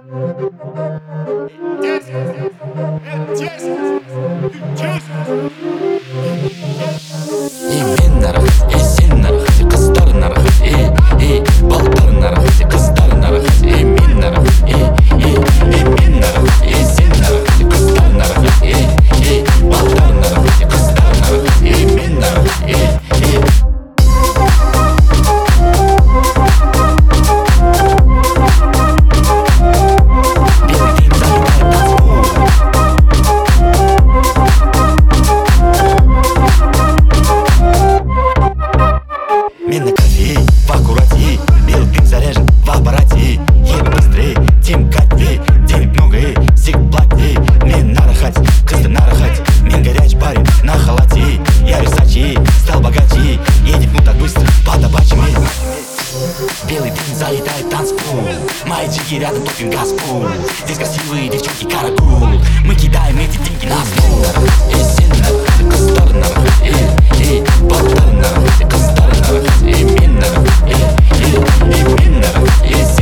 мен нарахат, сен нарахат, қыздар нарахат, балдар нарахат, қыздар нарахат, мен нарахат, мен нарахат, сен нарахат, қыздар нарахат, балдар нарахат, қыздар нарахат, мен нарахат. Мен на кофе, в аккурате, белый пик заряжен в аппарате. Еду быстрее, тем кайфе, денег много, сик плати. Мен нарахать, кызды нарахать, мен горячий парень на халате. Я Версачи, стал богаче, едет ну так быстро, под обачами. Белый дым залетает танцпол, мои джиги рядом топим газпол. Здесь красивые девчонки карагул, мы кидаем эти деньги на стол. Сен нарахать, кыздар нарахать, балдар нарахать, қыздар нарахат, мен нарахат, мен нарахат.